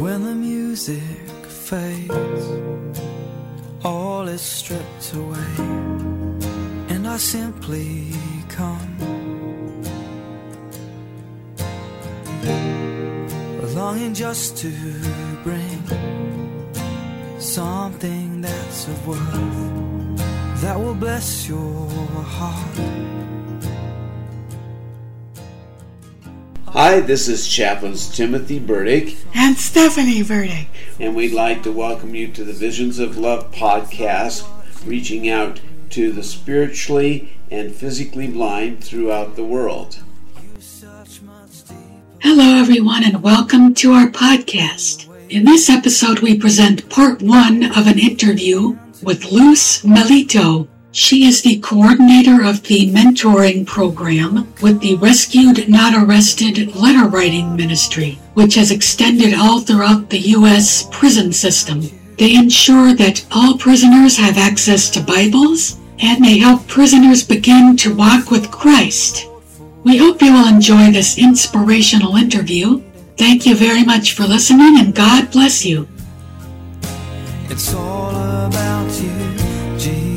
When the music fades, all is stripped away, and I simply come, longing just to bring something that's of worth that will bless your heart. Hi, this is Chaplains Timothy Burdick and Stephanie Burdick, and we'd like to welcome you to the Visions of Love podcast, reaching out to the spiritually and physically blind throughout the world. Hello everyone, and welcome to our podcast. In this episode we present part 1 of an interview with Luz Melito. She is the coordinator of the mentoring program with the Rescued Not Arrested letter writing ministry, which has extended all throughout the U.S. prison system. They ensure that all prisoners have access to Bibles, and they help prisoners begin to walk with Christ. We hope you will enjoy this inspirational interview. Thank you very much for listening, and God bless you. It's all about you, Jesus.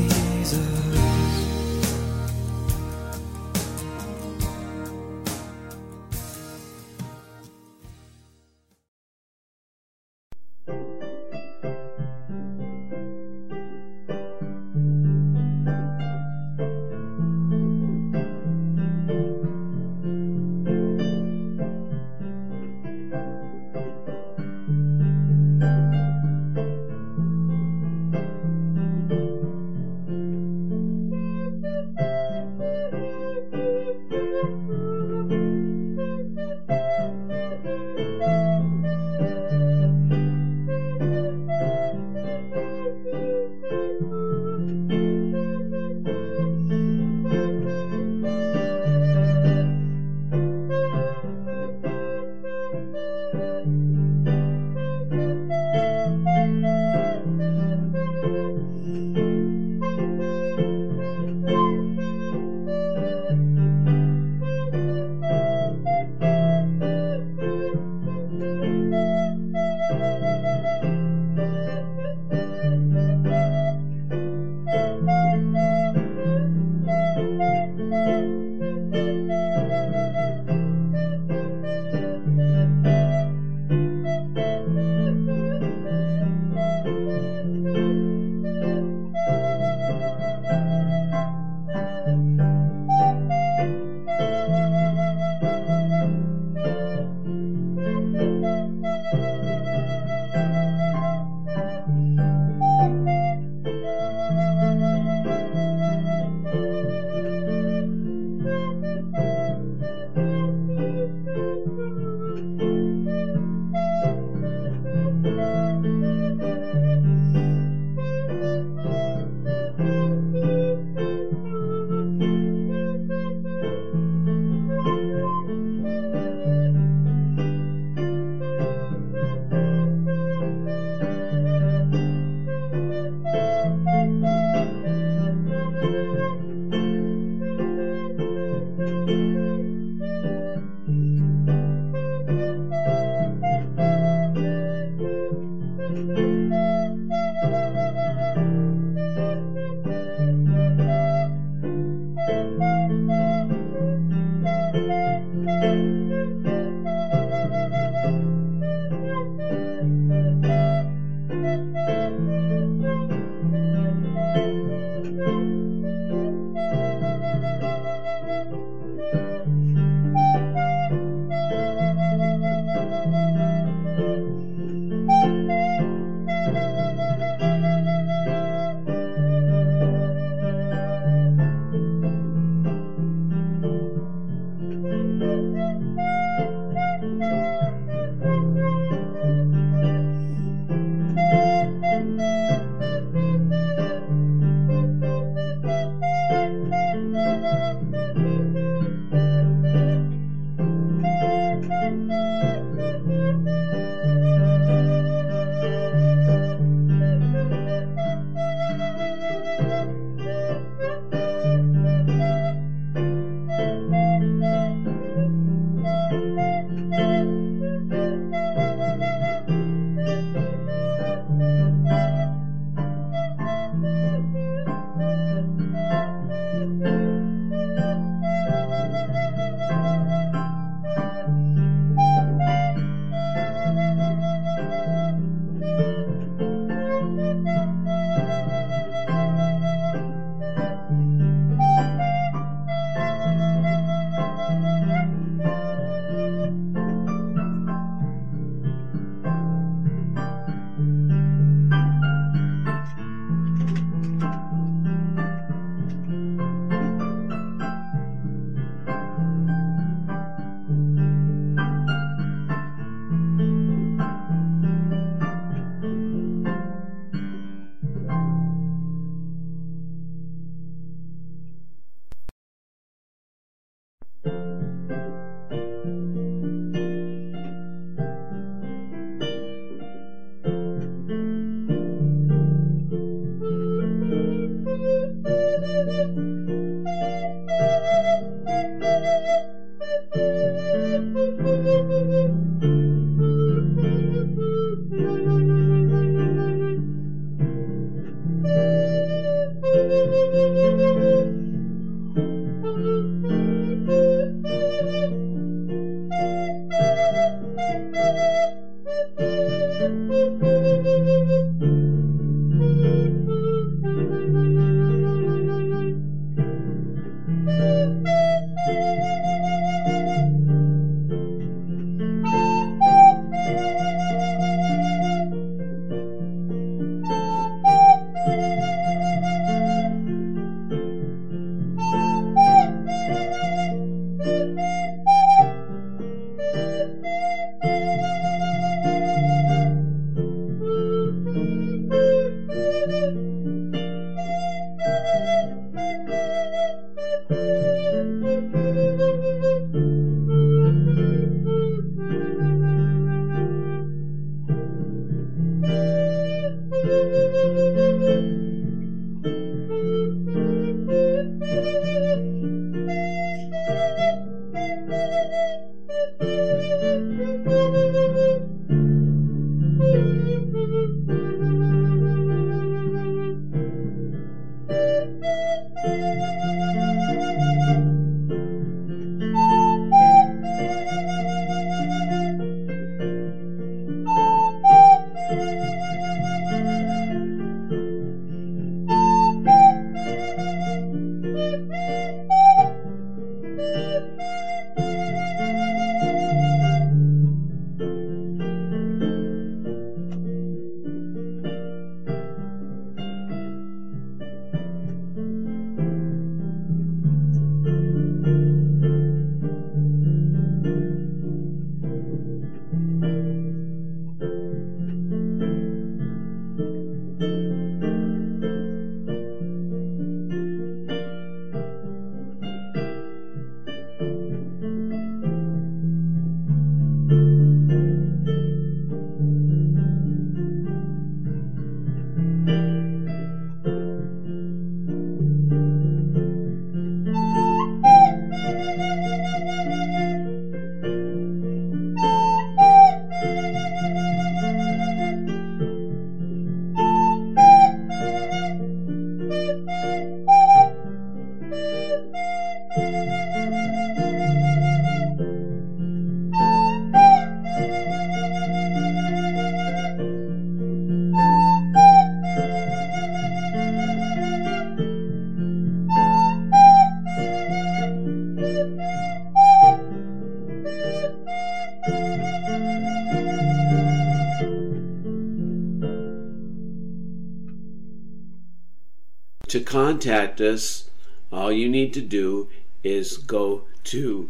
to contact us, all you need to do is go to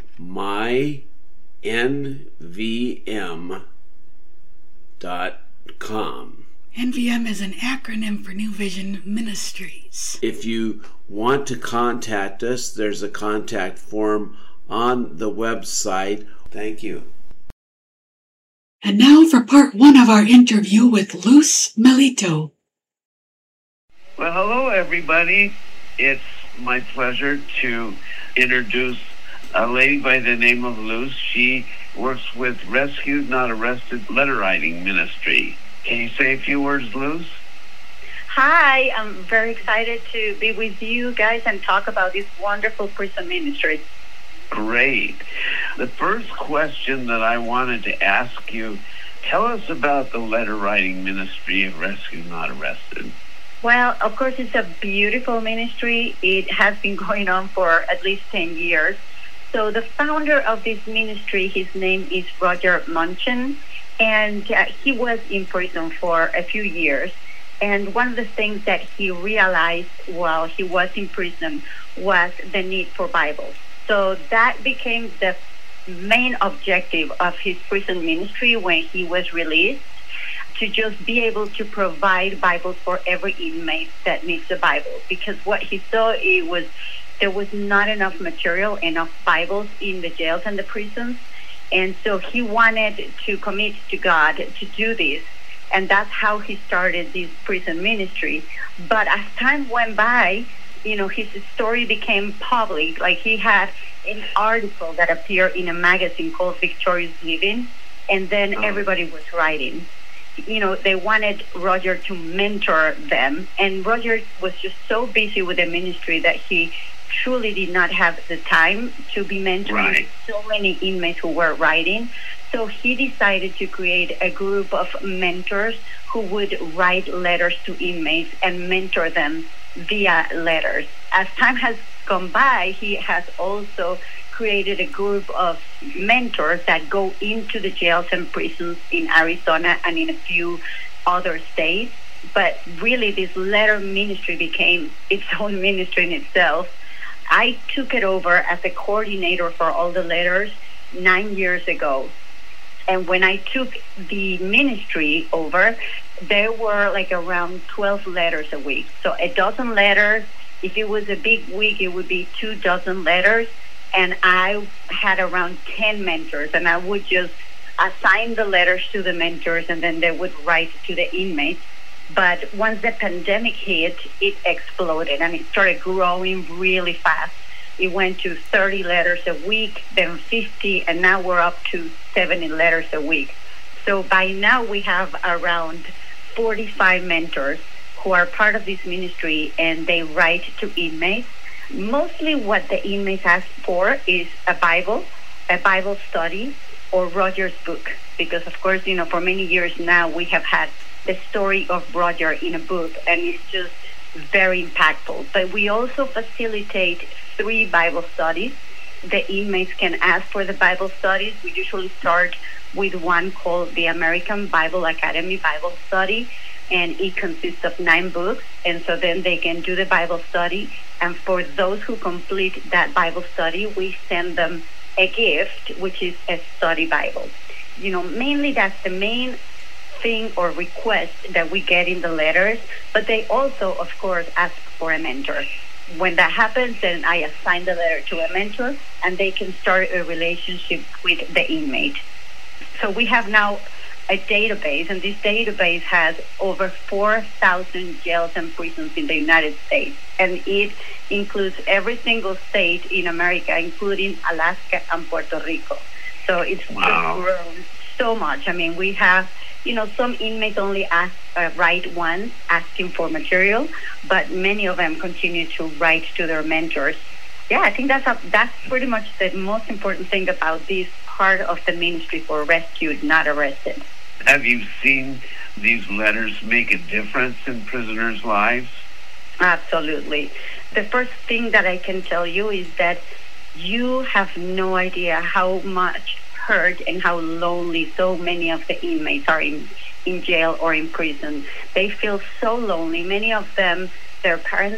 mynvm.com. NVM is an acronym for New Vision Ministries. If you want to contact us, there's a contact form on the website. Thank you. And now for part one of our interview with Luz Melito. Well, hello, everybody. It's my pleasure to introduce a lady by the name of Luz. She works with Rescued Not Arrested Letter Writing Ministry. Can you say a few words, Luz? Hi, I'm very excited to be with you guys and talk about this wonderful prison ministry. Great. The first question that I wanted to ask you, tell us about the letter writing ministry of Rescued Not Arrested. Well, of course, it's a beautiful ministry. It has been going on for at least 10 years. So the founder of this ministry, his name is Roger Munchen, and he was in prison for a few years. And one of the things that he realized while he was in prison was the need for Bibles. So that became the main objective of his prison ministry when he was released, to just be able to provide Bibles for every inmate that needs a Bible. Because what he saw, there was not enough material, enough Bibles in the jails and the prisons. And so he wanted to commit to God to do this. And that's how he started this prison ministry. But as time went by, his story became public. Like, he had an article that appeared in a magazine called Victorious Living, and then everybody was writing. They wanted Roger to mentor them, and Roger was just so busy with the ministry that he truly did not have the time to be mentoring so many inmates who were writing. So he decided to create a group of mentors who would write letters to inmates and mentor them via letters. As time has gone by, he has also created a group of mentors that go into the jails and prisons in Arizona and in a few other states. But really, this letter ministry became its own ministry in itself. I took it over as a coordinator for all the letters 9 years ago. And when I took the ministry over, there were like around 12 letters a week. So a dozen letters. If it was a big week, it would be 2 dozen letters. And I had around 10 mentors, and I would just assign the letters to the mentors, and then they would write to the inmates. But once the pandemic hit, it exploded, and it started growing really fast. It went to 30 letters a week, then 50, and now we're up to 70 letters a week. So by now we have around 45 mentors who are part of this ministry, and they write to inmates. Mostly what the inmates ask for is a Bible study, or Roger's book. Because, of course, for many years now, we have had the story of Roger in a book, and it's just very impactful. But we also facilitate 3 Bible studies. The inmates can ask for the Bible studies. We usually start with one called the American Bible Academy Bible Study, and it consists of 9 books. And so then they can do the Bible study. And for those who complete that Bible study, we send them a gift, which is a study Bible. Mainly that's the main thing or request that we get in the letters. But they also, of course, ask for a mentor. When that happens, then I assign the letter to a mentor, and they can start a relationship with the inmate. So we have now a database, and this database has over 4,000 jails and prisons in the United States, and it includes every single state in America, including Alaska and Puerto Rico. So it's just grown so much. I mean, we have, some inmates only write once asking for material, but many of them continue to write to their mentors. Yeah, I think that's pretty much the most important thing about this part of the ministry for Rescued Not Arrested. Have you seen these letters make a difference in prisoners' lives? Absolutely. The first thing that I can tell you is that you have no idea how much hurt and how lonely so many of the inmates are in jail or in prison. They feel so lonely. Many of them, their parents have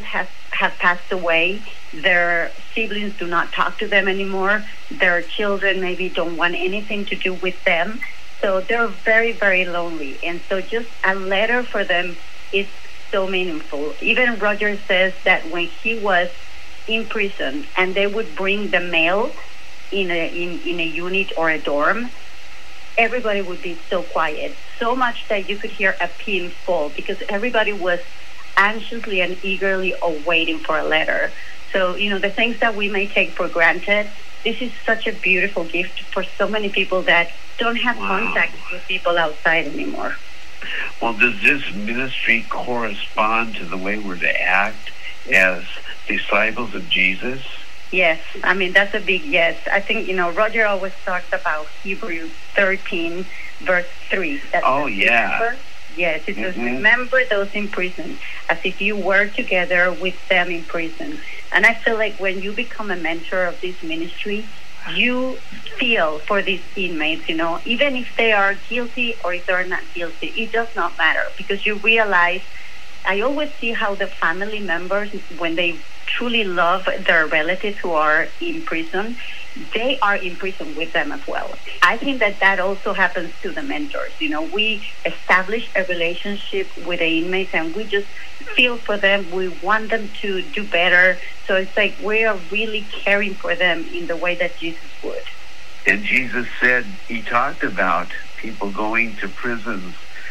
have passed away. Their siblings do not talk to them anymore. Their children maybe don't want anything to do with them. So they're very, very lonely. And so just a letter for them is so meaningful. Even Roger says that when he was in prison and they would bring the mail in a unit or a dorm, everybody would be so quiet, so much that you could hear a pin fall because everybody was anxiously and eagerly awaiting for a letter. So, the things that we may take for granted, this is such a beautiful gift for so many people that don't have contact with people outside anymore. Well, does this ministry correspond to the way we're to act as disciples of Jesus? Yes. I mean, that's a big yes. I think, Roger always talks about Hebrews 13, verse 3. Yeah. Yes, it says, remember those in prison, as if you were together with them in prison. And I feel like when you become a mentor of this ministry, you feel for these inmates, even if they are guilty or if they're not guilty, it does not matter because you realize, I always see how the family members, when they truly love their relatives who are in prison, they are in prison with them as well. I think that also happens to the mentors. We establish a relationship with the inmates and we just feel for them. We want them to do better. So it's like we are really caring for them in the way that Jesus would. And Jesus said, he talked about people going to prisons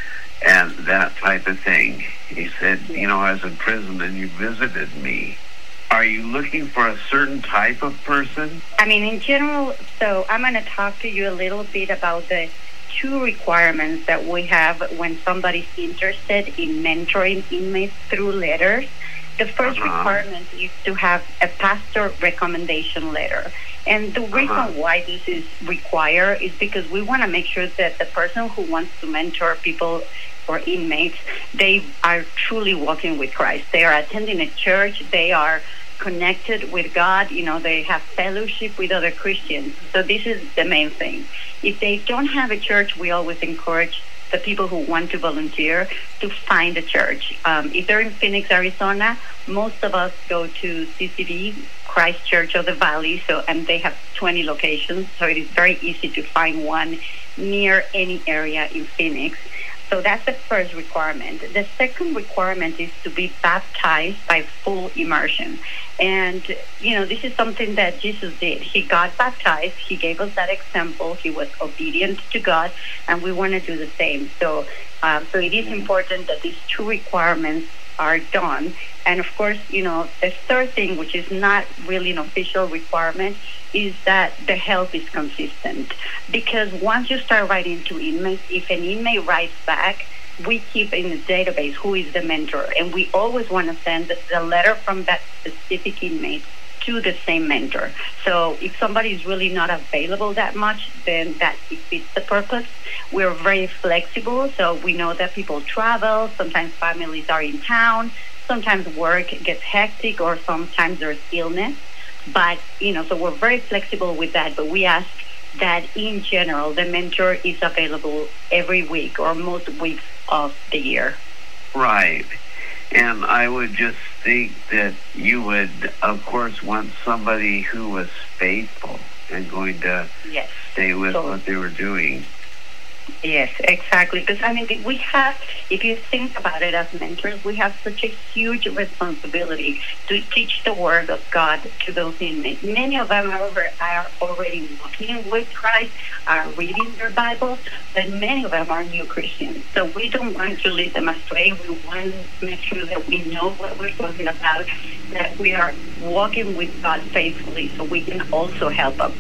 and that type of thing. He said, I was in prison and you visited me. Are you looking for a certain type of person? I mean, in general, so I'm going to talk to you a little bit about the 2 requirements that we have when somebody's interested in mentoring inmates through letters. The first requirement is to have a pastor recommendation letter. And the reason why this is required is because we want to make sure that the person who wants to mentor people or inmates, they are truly walking with Christ. They are attending a church. They are connected with God. They have fellowship with other Christians. So this is the main thing. If they don't have a church, we always encourage the people who want to volunteer to find a church. If they're in Phoenix, Arizona, most of us go to CCD, Christ Church of the Valley, and they have 20 locations, so it is very easy to find one near any area in Phoenix. So that's the first requirement. The second requirement is to be baptized by full immersion. And, this is something that Jesus did. He got baptized. He gave us that example. He was obedient to God, and we want to do the same. So it is important that these 2 requirements are done. And, of course, the third thing, which is not really an official requirement, is that the help is consistent. Because once you start writing to inmates, if an inmate writes back, we keep in the database who is the mentor. And we always want to send the letter from that specific inmate to the same mentor. So if somebody is really not available that much, then that defeats the purpose. We're very flexible, so we know that people travel. Sometimes families are in town. Sometimes work gets hectic, or sometimes there's illness. But, so we're very flexible with that. But we ask that, in general, the mentor is available every week or most weeks of the year. Right. And I would just think that you would, of course, want somebody who was faithful and going to stay with what they were doing. Yes, exactly. Because, we have, if you think about it as mentors, we have such a huge responsibility to teach the Word of God to those inmates. Many of them are already walking with Christ, are reading their Bible, but many of them are new Christians. So we don't want to lead them astray. We want to make sure that we know what we're talking about, that we are walking with God faithfully, so we can also help them.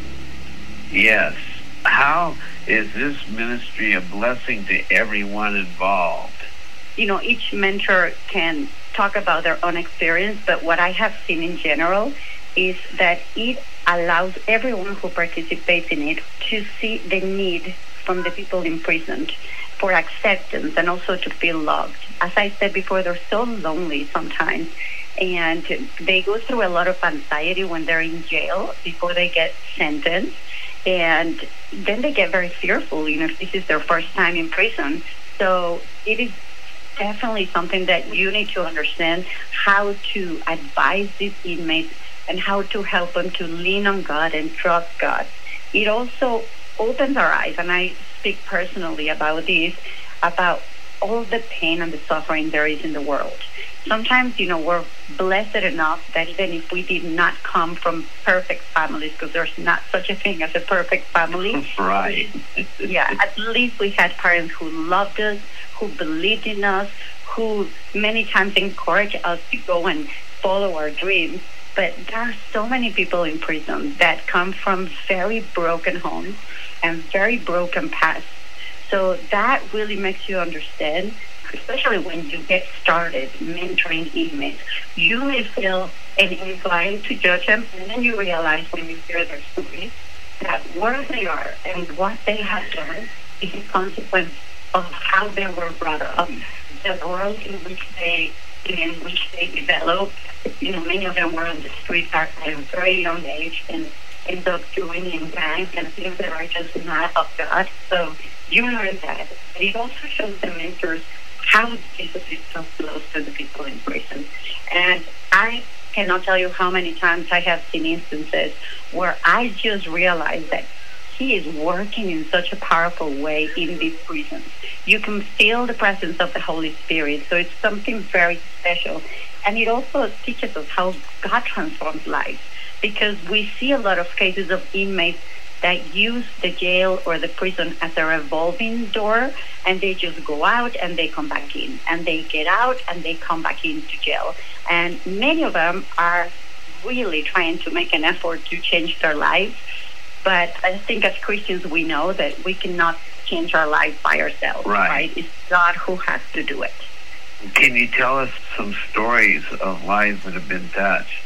Yes. How is this ministry a blessing to everyone involved? Each mentor can talk about their own experience, but what I have seen in general is that it allows everyone who participates in it to see the need from the people imprisoned for acceptance and also to feel loved. As I said before, they're so lonely sometimes, and they go through a lot of anxiety when they're in jail before they get sentenced. And then they get very fearful, if this is their first time in prison. So it is definitely something that you need to understand how to advise these inmates and how to help them to lean on God and trust God. It also opens our eyes, and I speak personally about this, about all the pain and the suffering there is in the world. Sometimes, we're blessed enough that even if we did not come from perfect families, because there's not such a thing as a perfect family. Right. Yeah, at least we had parents who loved us, who believed in us, who many times encouraged us to go and follow our dreams. But there are so many people in prison that come from very broken homes and very broken pasts. So that really makes you understand, especially when you get started mentoring inmates. You may feel inclined to judge them, and then you realize when you hear their stories that where they are and what they have done is a consequence of how they were brought up, the world in which they developed. Many of them were on the streets at a very young age and end up joining gangs and things that are just not of God. So you learn that. But it also shows the mentors how Jesus is so close to the people in prison. And I cannot tell you how many times I have seen instances where I just realized that He is working in such a powerful way in these prisons. You can feel the presence of the Holy Spirit. So it's something very special. And it also teaches us how God transforms lives, because we see a lot of cases of inmates that use the jail or the prison as a revolving door, and they just go out and they come back in, and they get out and they come back into jail. And many of them are really trying to make an effort to change their lives. But I think as Christians, we know that we cannot change our lives by ourselves, right? It's God who has to do it. Can you tell us some stories of lives that have been touched?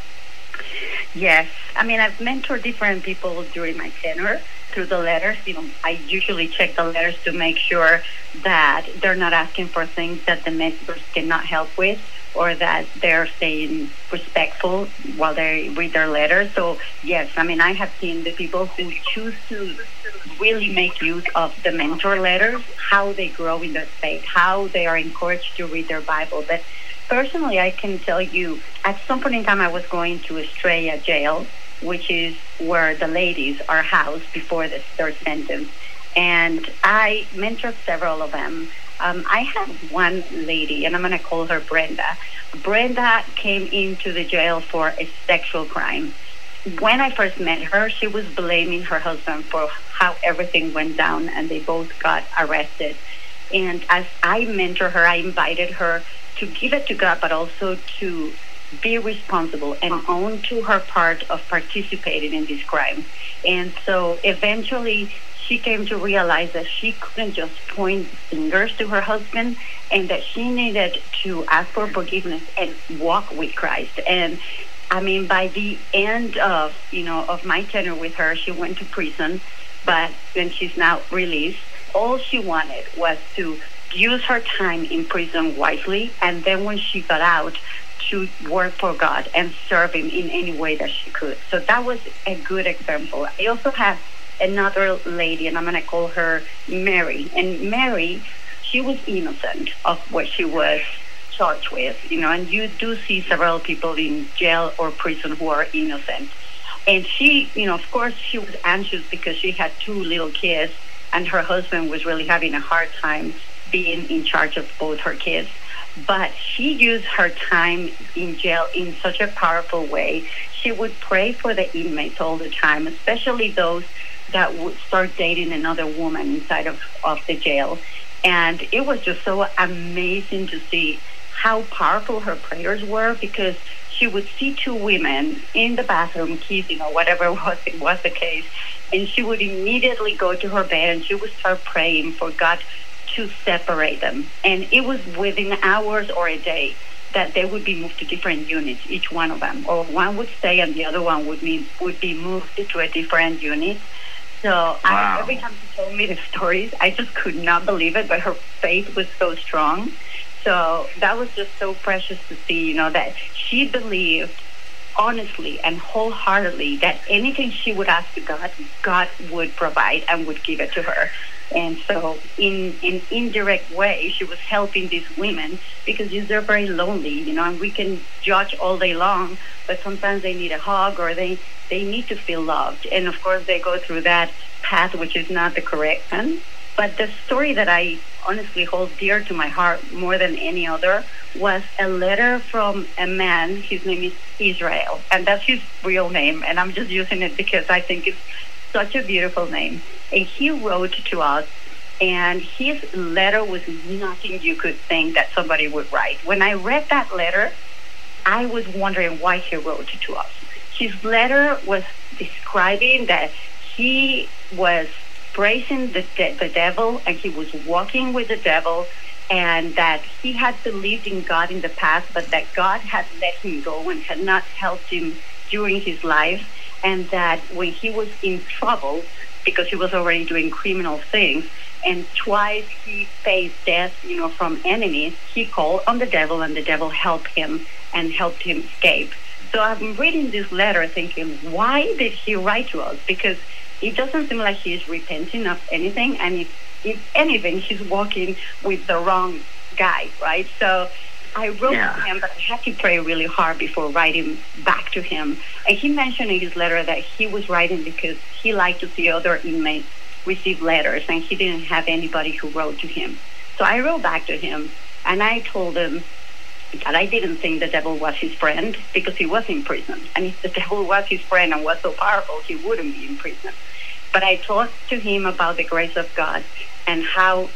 Yes. I mean, I've mentored different people during my tenure through the letters. I usually check the letters to make sure that they're not asking for things that the mentors cannot help with, or that they're staying respectful while they read their letters. So, yes, I mean, I have seen the people who choose to really make use of the mentor letters, how they grow in their faith, how they are encouraged to read their Bible. But personally, I can tell you, at some point in time, I was going to Estrella jail, which is where the ladies are housed before their sentence. And I mentored several of them. I had one lady, and I'm going to call her Brenda. Brenda came into the jail for a sexual crime. When I first met her, she was blaming her husband for how everything went down, and they both got arrested. And as I mentored her, I invited her to give it to God, but also to be responsible and own to her part of participating in this crime. And so eventually she came to realize that she couldn't just point fingers to her husband, and that she needed to ask for forgiveness and walk with Christ. And I mean, by the end of my tenure with her, she went to prison, but then she's now released. All she wanted was to use her time in prison wisely, and then when she got out, to work for God and serve Him in any way that she could. So that was a good example. I also have another lady, and I'm going to call her Mary. And Mary, she was innocent of what she was charged with, and you do see several people in jail or prison who are innocent. And she, of course, she was anxious because she had 2 little kids, and her husband was really having a hard time being in charge of both her kids. But she used her time in jail in such a powerful way. She would pray for the inmates all the time, especially those that would start dating another woman inside of the jail. And it was just so amazing to see how powerful her prayers were, because she would see 2 women in the bathroom kissing or whatever was the case, and she would immediately go to her bed and she would start praying for God to separate them. And it was within hours or a day that they would be moved to different units, each one of them. Or one would stay and the other one would be moved to a different unit. So wow. Every time she told me the stories, I just could not believe it, but her faith was so strong. So that was just so precious to see, that she believed honestly and wholeheartedly that anything she would ask to God, God would provide and would give it to her. And so in an indirect way, she was helping these women because they're very lonely, and we can judge all day long, but sometimes they need a hug or they need to feel loved. And of course, they go through that path, which is not the correct one. But the story that I honestly hold dear to my heart more than any other was a letter from a man. His name is Israel, and that's his real name. And I'm just using it because I think it's such a beautiful name. And he wrote to us, and his letter was nothing you could think that somebody would write. When I read that letter, I was wondering why he wrote to us. His letter was describing that he was praising the devil, and he was walking with the devil, and that he had believed in God in the past, but that God had let him go and had not helped him during his life, and that when he was in trouble, because he was already doing criminal things, and twice he faced death, from enemies, he called on the devil, and the devil helped him and helped him escape. So I'm reading this letter thinking, why did he write to us? Because it doesn't seem like he's repenting of anything, and if anything, he's walking with the wrong guy, right? So I wrote to him, but I had to pray really hard before writing back to him. And he mentioned in his letter that he was writing because he liked to see other inmates receive letters, and he didn't have anybody who wrote to him. So I wrote back to him, and I told him that I didn't think the devil was his friend because he was in prison. And if the devil was his friend and was so powerful, he wouldn't be in prison. But I talked to him about the grace of God and how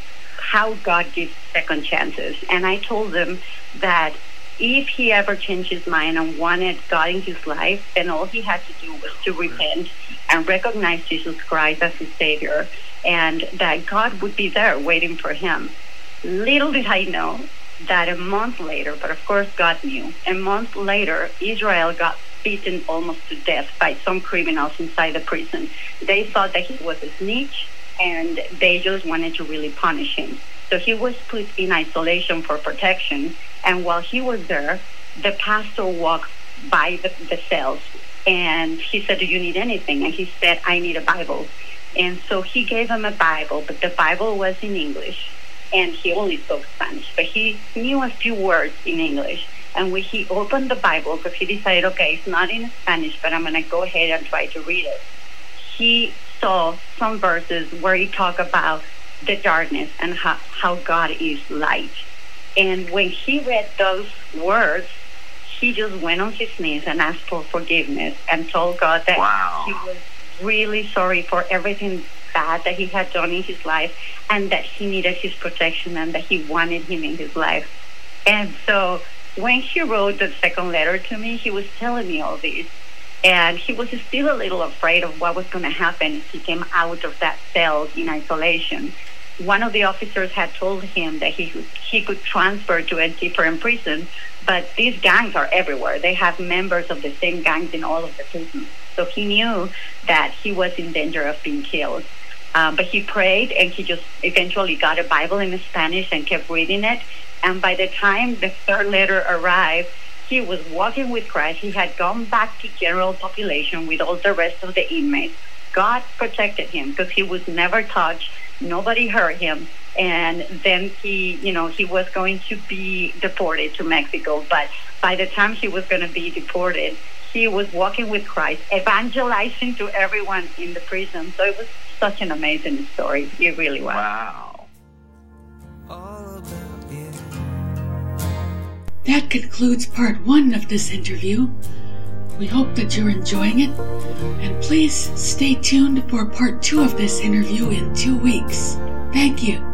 God gives second chances. And I told him that if he ever changed his mind and wanted God in his life, then all he had to do was to repent and recognize Jesus Christ as his Savior, and that God would be there waiting for him. Little did I know that a month later, but of course God knew, a month later, Israel got beaten almost to death by some criminals inside the prison. They thought that he was a snitch, and they just wanted to really punish him. So he was put in isolation for protection, and while he was there, the pastor walked by the cells, and he said, "Do you need anything?" And he said, "I need a Bible." And so he gave him a Bible, but the Bible was in English, and he only spoke Spanish, but he knew a few words in English. And when he opened the Bible, because he decided, okay, it's not in Spanish, but I'm going to go ahead and try to read it, he saw some verses where he talked about the darkness and how God is light. And when he read those words, he just went on his knees and asked for forgiveness and told God that he was really sorry for everything bad that he had done in his life, and that he needed his protection and that he wanted him in his life. And so when he wrote the second letter to me, he was telling me all this. And he was still a little afraid of what was going to happen if he came out of that cell in isolation. One of the officers had told him that he could transfer to a different prison, but these gangs are everywhere. They have members of the same gangs in all of the prisons. So he knew that he was in danger of being killed. But he prayed, and he just eventually got a Bible in Spanish and kept reading it. And by the time the third letter arrived, he was walking with Christ. He had gone back to general population with all the rest of the inmates. God protected him because he was never touched. Nobody hurt him. And then he was going to be deported to Mexico. But by the time he was going to be deported, he was walking with Christ, evangelizing to everyone in the prison. So it was such an amazing story. It really was. Wow. That concludes part 1 of this interview. We hope that you're enjoying it, and please stay tuned for part 2 of this interview in 2 weeks. Thank you.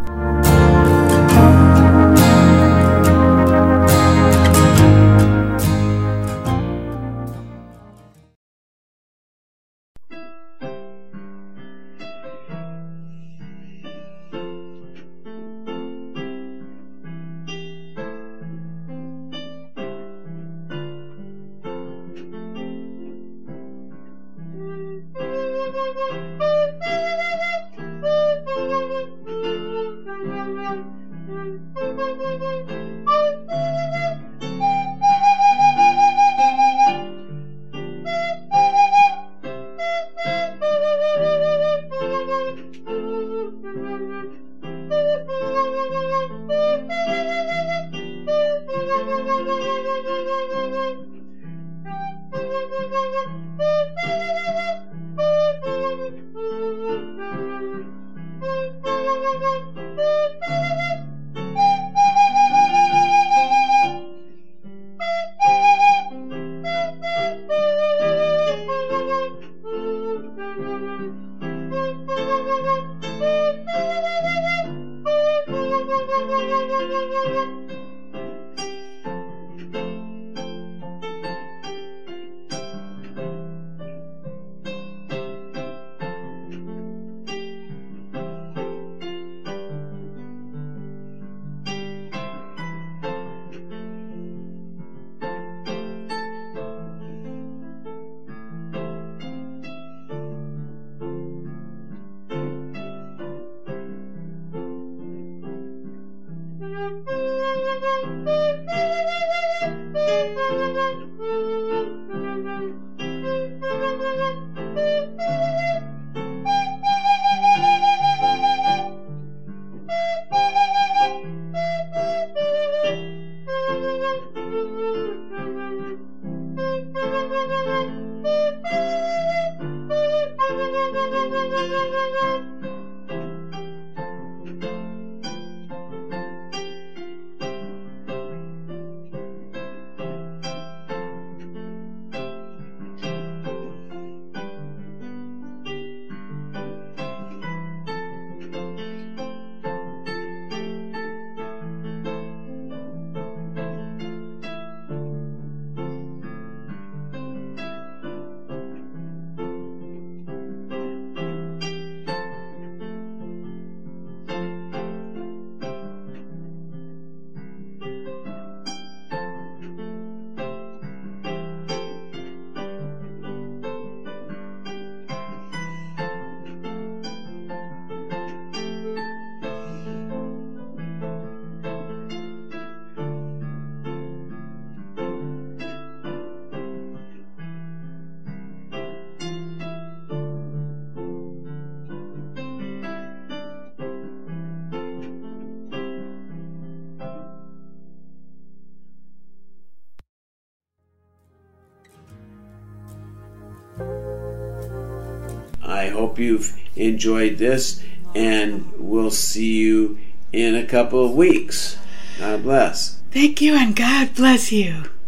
I hope you've enjoyed this, and we'll see you in a couple of weeks. God bless. Thank you, and God bless you.